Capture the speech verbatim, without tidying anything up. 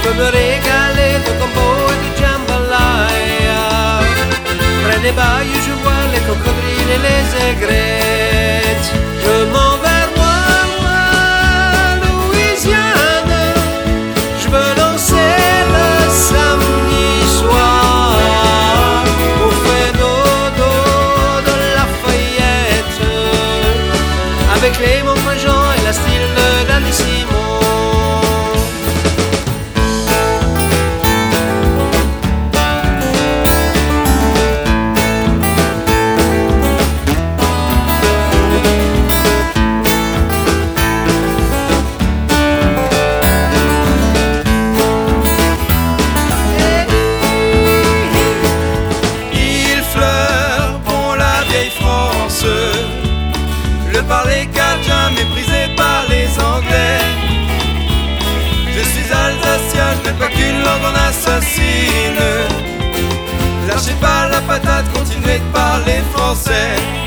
peux me régaler de combo et de jambalaya. Près des bailles, je vois les crocodiles et les aigrettes. Je m'en vais loin, loin, Louisiane. Je veux danser le samedi soir au frais dodo de Lafayette, avec les Montréjean et la style de Danny Simon. Par les Cajuns, méprisé par les Anglais. Je suis alsacien, je n'ai pas qu'une langue en assassine. Lâchez pas la patate, continuez de parler français.